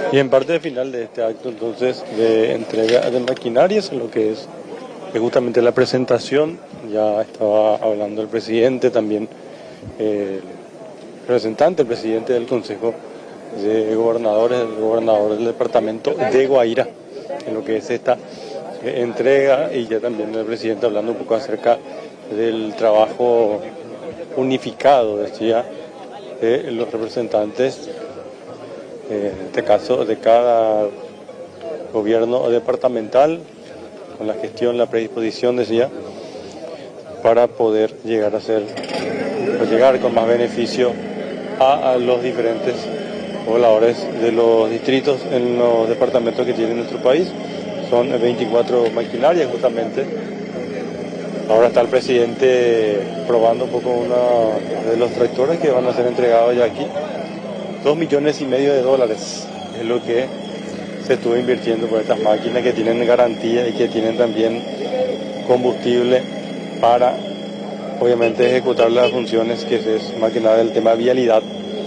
Y en parte final de este acto, entonces, de entrega de maquinarias, lo que es justamente la presentación, ya estaba hablando el presidente, también el representante, el presidente del Consejo de Gobernadores, el gobernador del departamento de Guaira, en lo que es esta entrega, y ya también el presidente hablando un poco acerca del trabajo unificado, decía, de los representantes, en este caso de cada gobierno departamental, con la gestión, la predisposición, decía, para poder llegar a ser, o llegar con más beneficio a los diferentes pobladores de los distritos en los departamentos que tiene nuestro país. Son 24 maquinarias justamente. Ahora está el presidente probando un poco uno de los tractores que van a ser entregados ya aquí. $2,5 millones es lo que se estuvo invirtiendo por estas máquinas que tienen garantía y que tienen también combustible para, obviamente, ejecutar las funciones que es más que nada el tema vialidad.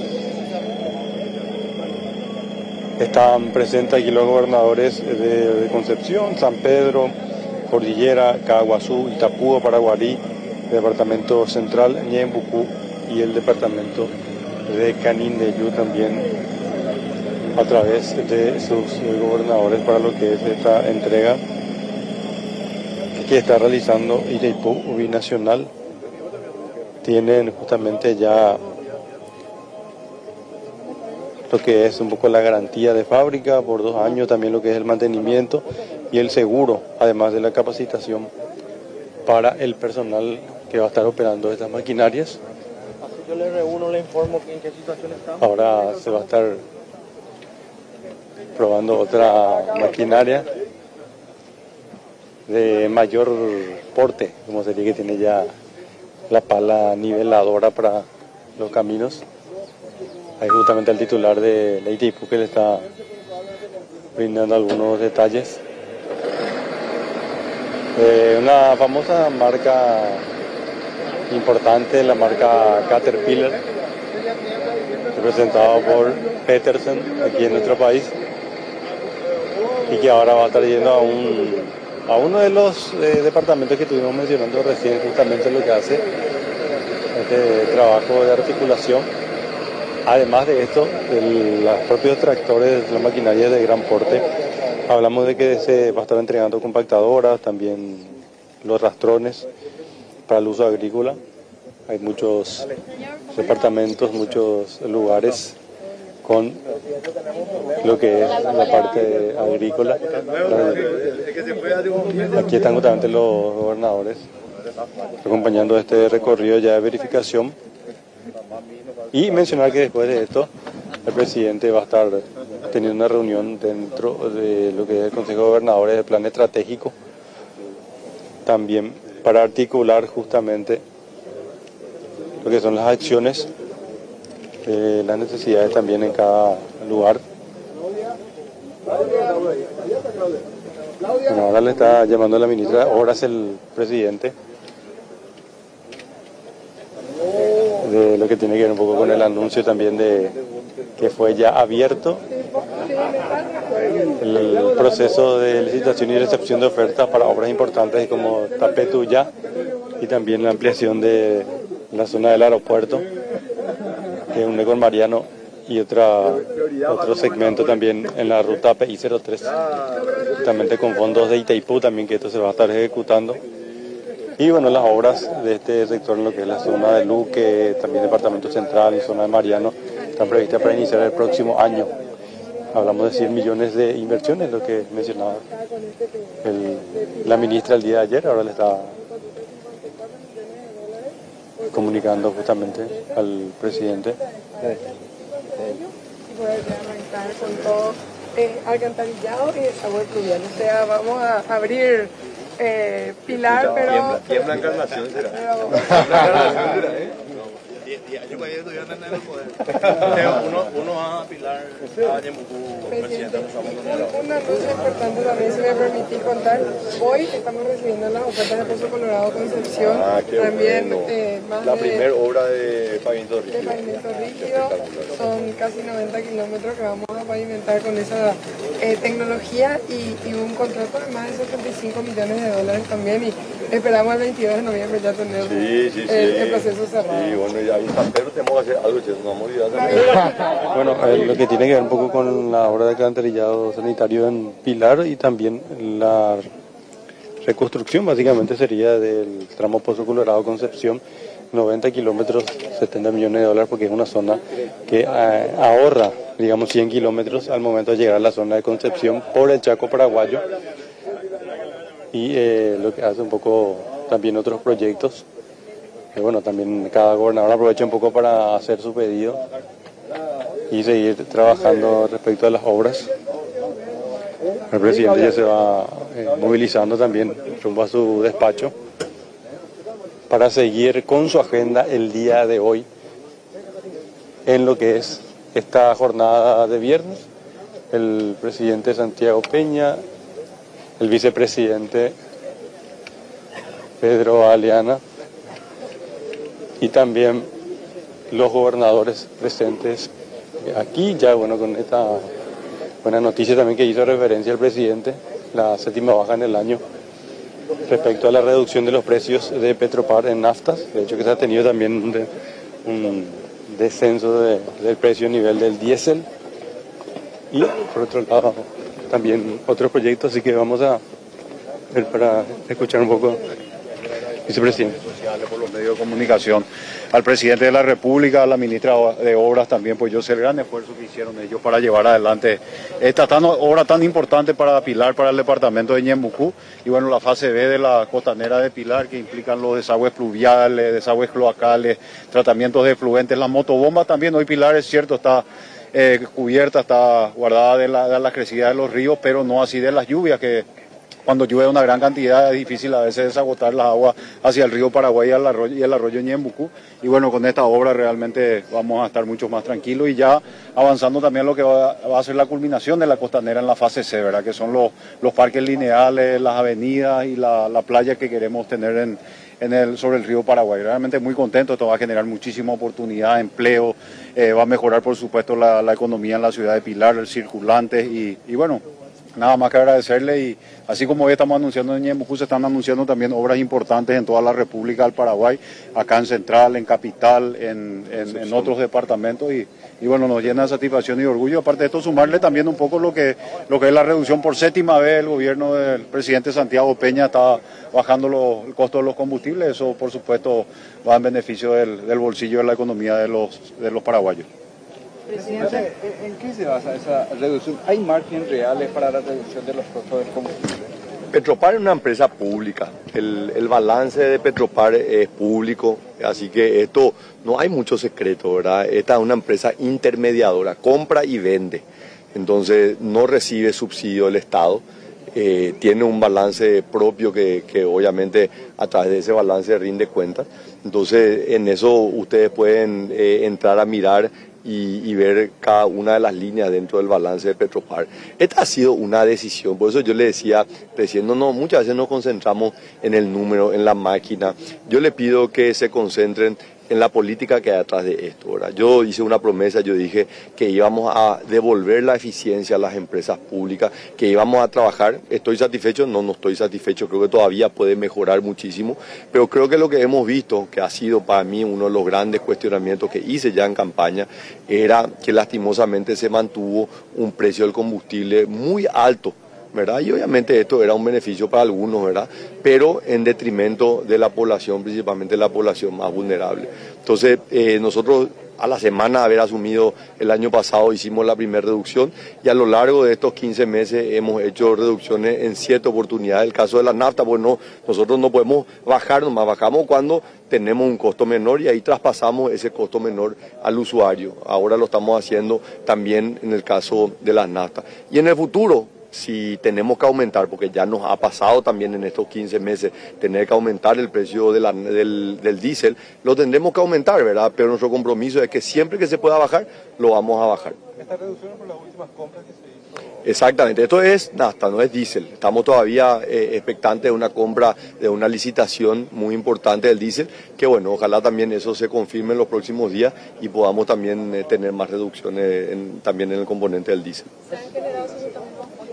Están presentes aquí los gobernadores de Concepción, San Pedro, Cordillera, Caguazú, Itapúa, Paraguarí, Departamento Central, Ñembucú y el Departamento de Canindeyú también, a través de sus gobernadores, para lo que es esta entrega que está realizando Itaipú Binacional. Tienen justamente ya lo que es un poco la garantía de fábrica por 2 años, también lo que es el mantenimiento y el seguro, además de la capacitación para el personal que va a estar operando estas maquinarias. Así yo le reúno, le informo en qué situación estamos. Ahora se va a estar probando otra maquinaria de mayor porte, como sería, que tiene ya la pala niveladora para los caminos. Ahí justamente el titular de la Itaipú que le está brindando algunos detalles. Una famosa marca importante, la marca Caterpillar, representado por Petersen aquí en nuestro país, y que ahora va a estar yendo a uno de los departamentos que estuvimos mencionando recién, justamente lo que hace este trabajo de articulación. Además de esto, los propios tractores, la maquinaria de gran porte, hablamos de que se va a estar entregando compactadoras, también los rastrones para el uso agrícola. Hay muchos departamentos, muchos lugares con lo que es la parte agrícola. Aquí están justamente los gobernadores acompañando este recorrido ya de verificación. Y mencionar que después de esto el presidente va a estar teniendo una reunión dentro de lo que es el Consejo de Gobernadores de Plan Estratégico, también para articular justamente lo que son las acciones, las necesidades también en cada lugar. Bueno, ahora le está llamando a la ministra Horas el presidente, de lo que tiene que ver un poco con el anuncio también de que fue ya abierto el proceso de licitación y recepción de ofertas para obras importantes como Tapetuyá, y también la ampliación de la zona del aeropuerto, que une con Mariano, y otro segmento también en la ruta PI-03, justamente con fondos de Itaipú también, que esto se va a estar ejecutando. Y bueno, las obras de este sector en lo que es la zona de Luque, también Departamento Central y zona de Mariano, están previstas para iniciar el próximo año. Hablamos de 100 millones de inversiones, lo que mencionaba la ministra el día de ayer. Ahora le está comunicando justamente al presidente. Y poder arrancar con todo alcantarillado y desagüe pluvial. O sea, vamos a abrir Pilar, pero... Tiembla Encarnación será. Uno va Pilar a Ñembucú, presidente? Una cosa importante también, si me permitís contar, hoy estamos recibiendo las ofertas de Pozo Colorado Concepción. También más la primera obra de pavimento rígido. De pavimento rígido, son casi 90 kilómetros que vamos a pavimentar con esa tecnología y un contrato de más de 75 millones de dólares también, y esperamos el 22 de noviembre ya tener el proceso cerrado. Sí, bueno, y ahí en San Pedro tenemos que hacer algo, no vamos a olvidar también. Bueno, lo que tiene que ver un poco con la obra de alcantarillado sanitario en Pilar y también la reconstrucción básicamente sería del tramo Pozo Colorado Concepción, 90 kilómetros, 70 millones de dólares, porque es una zona que ahorra, digamos, 100 kilómetros al momento de llegar a la zona de Concepción por el Chaco paraguayo, y lo que hace un poco también otros proyectos. Bueno, también cada gobernador aprovecha un poco para hacer su pedido y seguir trabajando respecto a las obras. El presidente ya se va movilizando también rumbo a su despacho para seguir con su agenda el día de hoy en lo que es esta jornada de viernes. El presidente Santiago Peña, el vicepresidente Pedro Aleana y también los gobernadores presentes aquí, ya bueno, con esta buena noticia también que hizo referencia el presidente, la 7ª baja en el año respecto a la reducción de los precios de Petropar en naftas. De hecho que se ha tenido también un descenso del precio a nivel del diésel y por otro lado también otros proyectos, así que vamos a ver para escuchar un poco, vicepresidente. Por los medios de comunicación, al presidente de la República, a la ministra de Obras también, pues yo sé el gran esfuerzo que hicieron ellos para llevar adelante esta obra tan importante para Pilar, para el departamento de Ñembucú, y bueno, la fase B de la costanera de Pilar, que implican los desagües pluviales, desagües cloacales, tratamientos de efluentes, la motobomba también. Hoy Pilar, es cierto, está cubierta, está guardada de la crecida de los ríos, pero no así de las lluvias, que cuando llueve una gran cantidad es difícil a veces desagotar las aguas hacia el río Paraguay y el arroyo Ñembucú. Y bueno, con esta obra realmente vamos a estar mucho más tranquilos y ya avanzando también lo que va a ser la culminación de la costanera en la fase C, ¿verdad? Que son los parques lineales, las avenidas y la playa que queremos tener sobre el río Paraguay. Realmente muy contento, esto va a generar muchísima oportunidad, empleo, va a mejorar por supuesto la economía en la ciudad de Pilar, el circulante y bueno, nada más que agradecerle. Y así como hoy estamos anunciando en Ñembucú, se están anunciando también obras importantes en toda la República del Paraguay, acá en Central, en Capital, en otros departamentos y bueno, nos llena de satisfacción y orgullo. Aparte de esto, sumarle también un poco lo que es la reducción por 7ª vez. El gobierno del presidente Santiago Peña está bajando el costo de los combustibles. Eso por supuesto va en beneficio del bolsillo de la economía de los paraguayos. Presidente, ¿en qué se basa esa reducción? ¿Hay márgenes reales para la reducción de los costos del combustible? Petropar es una empresa pública, el balance de Petropar es público, así que esto no hay mucho secreto, ¿verdad? Esta es una empresa intermediadora, compra y vende, entonces no recibe subsidio del Estado, tiene un balance propio que obviamente a través de ese balance rinde cuentas, entonces en eso ustedes pueden entrar a mirar y ver cada una de las líneas dentro del balance de Petropar. Esta ha sido una decisión, por eso yo le decía recién, muchas veces nos concentramos en el número, en la máquina. Yo le pido que se concentren en la política que hay atrás de esto, ¿verdad? Yo hice una promesa, yo dije que íbamos a devolver la eficiencia a las empresas públicas, que íbamos a trabajar. ¿Estoy satisfecho? No estoy satisfecho, creo que todavía puede mejorar muchísimo, pero creo que lo que hemos visto, que ha sido para mí uno de los grandes cuestionamientos que hice ya en campaña, era que lastimosamente se mantuvo un precio del combustible muy alto, ¿verdad? Y obviamente esto era un beneficio para algunos, ¿verdad? Pero en detrimento de la población, principalmente la población más vulnerable. Entonces, nosotros a la semana de haber asumido el año pasado hicimos la primera reducción y a lo largo de estos 15 meses hemos hecho reducciones en 7 oportunidades. El caso de la nafta, pues nosotros no podemos bajar, nomás bajamos cuando tenemos un costo menor y ahí traspasamos ese costo menor al usuario. Ahora lo estamos haciendo también en el caso de las naftas. Y en el futuro si tenemos que aumentar, porque ya nos ha pasado también en estos 15 meses tener que aumentar el precio del diésel, lo tendremos que aumentar, ¿verdad? Pero nuestro compromiso es que siempre que se pueda bajar, lo vamos a bajar. ¿Esta reducción es por las últimas compras que se hizo? Exactamente, esto es nafta, no es diésel. Estamos todavía expectantes de una compra, de una licitación muy importante del diésel, que bueno, ojalá también eso se confirme en los próximos días y podamos también tener más reducciones también en el componente del diésel. ¿Se han generado esos también?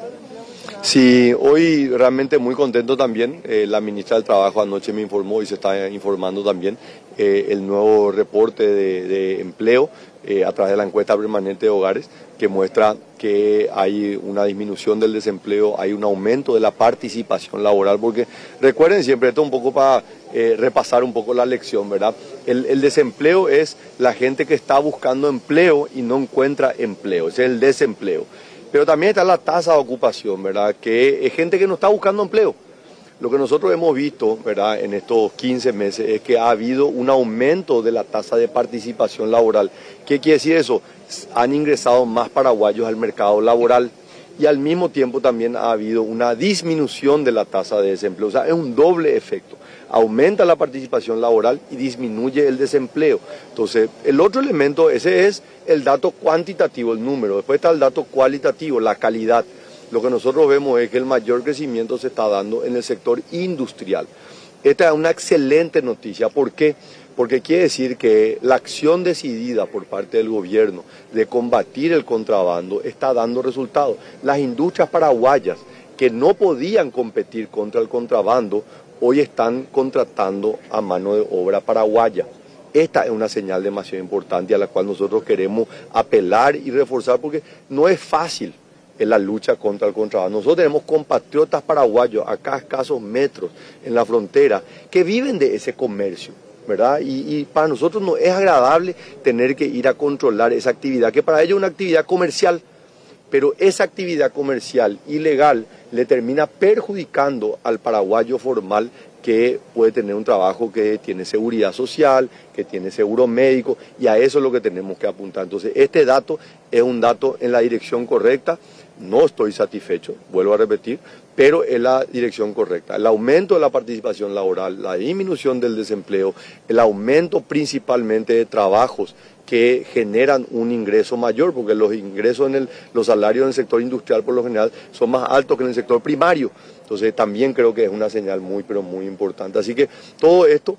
Sí, hoy realmente muy contento también. La ministra del Trabajo anoche me informó y se está informando también el nuevo reporte de empleo a través de la encuesta permanente de hogares que muestra que hay una disminución del desempleo, hay un aumento de la participación laboral, porque recuerden siempre, esto un poco para repasar un poco la lección, ¿verdad? El desempleo es la gente que está buscando empleo y no encuentra empleo, ese es el desempleo. Pero también está la tasa de ocupación, ¿verdad? Que es gente que no está buscando empleo. Lo que nosotros hemos visto, ¿verdad?, en estos 15 meses es que ha habido un aumento de la tasa de participación laboral. ¿Qué quiere decir eso? Han ingresado más paraguayos al mercado laboral y al mismo tiempo también ha habido una disminución de la tasa de desempleo. O sea, es un doble efecto. Aumenta la participación laboral y disminuye el desempleo. Entonces, el otro elemento, ese es el dato cuantitativo, el número. Después está el dato cualitativo, la calidad. Lo que nosotros vemos es que el mayor crecimiento se está dando en el sector industrial. Esta es una excelente noticia. ¿Por qué? Porque quiere decir que la acción decidida por parte del gobierno de combatir el contrabando está dando resultados. Las industrias paraguayas que no podían competir contra el contrabando, hoy están contratando a mano de obra paraguaya. Esta es una señal demasiado importante a la cual nosotros queremos apelar y reforzar porque no es fácil en la lucha contra el contrabando. Nosotros tenemos compatriotas paraguayos acá a escasos metros en la frontera que viven de ese comercio, ¿verdad? Y para nosotros no es agradable tener que ir a controlar esa actividad, que para ellos es una actividad comercial, pero esa actividad comercial ilegal le termina perjudicando al paraguayo formal que puede tener un trabajo que tiene seguridad social, que tiene seguro médico, y a eso es lo que tenemos que apuntar. Entonces, este dato es un dato en la dirección correcta. No estoy satisfecho, vuelvo a repetir, pero es la dirección correcta. El aumento de la participación laboral, la disminución del desempleo, el aumento principalmente de trabajos que generan un ingreso mayor, porque los ingresos los salarios en el sector industrial por lo general son más altos que en el sector primario. Entonces también creo que es una señal muy, pero muy importante. Así que todo esto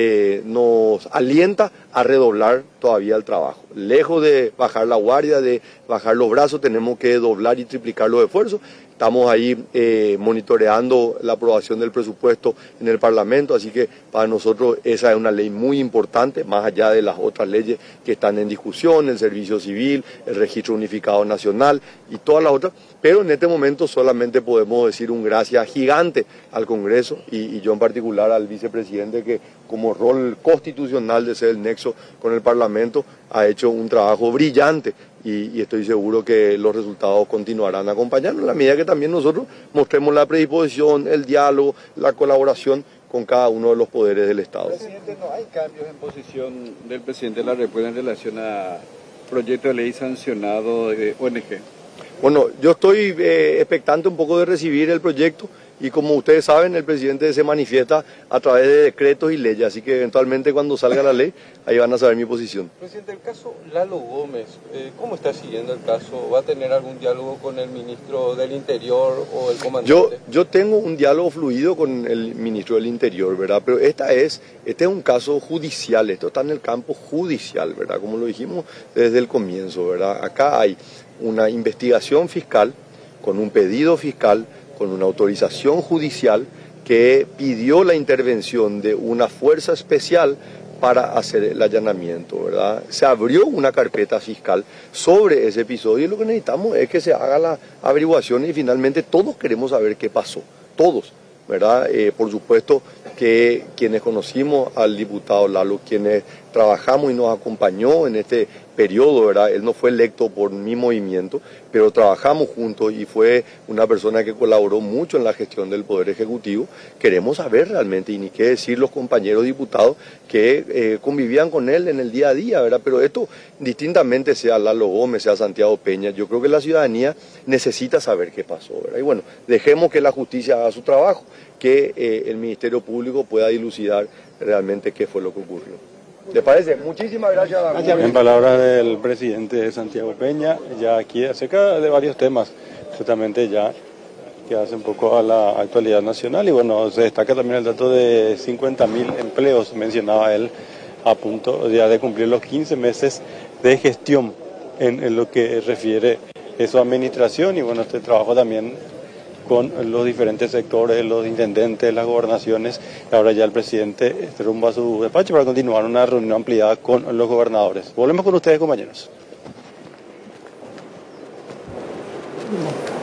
nos alienta a redoblar todavía el trabajo. Lejos de bajar la guardia, de bajar los brazos, tenemos que doblar y triplicar los esfuerzos. Estamos ahí monitoreando la aprobación del presupuesto en el Parlamento, así que para nosotros esa es una ley muy importante, más allá de las otras leyes que están en discusión, el servicio civil, el registro unificado nacional y todas las otras, pero en este momento solamente podemos decir un gracias gigante al Congreso y yo en particular al vicepresidente que como rol constitucional de ser el nexo con el Parlamento ha hecho un trabajo brillante. Y estoy seguro que los resultados continuarán acompañando en la medida que también nosotros mostremos la predisposición, el diálogo, la colaboración con cada uno de los poderes del Estado. Presidente, ¿no hay cambios en posición del presidente de la República en relación a proyecto de ley sancionado de ONG? Bueno, yo estoy expectante un poco de recibir el proyecto y como ustedes saben, el presidente se manifiesta a través de decretos y leyes, así que eventualmente cuando salga la ley, ahí van a saber mi posición. Presidente, el caso Lalo Gómez, ¿cómo está siguiendo el caso? ¿Va a tener algún diálogo con el ministro del Interior o el comandante? Yo tengo un diálogo fluido con el ministro del Interior, ¿verdad? Pero este es un caso judicial, esto está en el campo judicial, ¿verdad? Como lo dijimos desde el comienzo, ¿verdad? Acá hay una investigación fiscal con un pedido fiscal, con una autorización judicial que pidió la intervención de una fuerza especial para hacer el allanamiento, ¿verdad? Se abrió una carpeta fiscal sobre ese episodio y lo que necesitamos es que se haga la averiguación y finalmente todos queremos saber qué pasó, todos, ¿verdad? Por supuesto que quienes conocimos al diputado Lalo, quienes trabajamos y nos acompañó en este periodo, ¿verdad? Él no fue electo por mi movimiento, pero trabajamos juntos y fue una persona que colaboró mucho en la gestión del Poder Ejecutivo. Queremos saber realmente, y ni qué decir los compañeros diputados que convivían con él en el día a día, ¿verdad? Pero esto, distintamente sea Lalo Gómez, sea Santiago Peña, yo creo que la ciudadanía necesita saber qué pasó, ¿verdad? Y bueno, dejemos que la justicia haga su trabajo, que el Ministerio Público pueda dilucidar realmente qué fue lo que ocurrió. ¿Le parece? Muchísimas gracias. En palabras del presidente Santiago Peña, ya aquí acerca de varios temas, justamente ya que hace un poco a la actualidad nacional, y bueno, se destaca también el dato de 50.000 empleos, mencionaba él, a punto ya de cumplir los 15 meses de gestión en lo que refiere a su administración, y bueno, este trabajo también con los diferentes sectores, los intendentes, las gobernaciones, y ahora ya el presidente rumbo a su despacho para continuar una reunión ampliada con los gobernadores. Volvemos con ustedes, compañeros.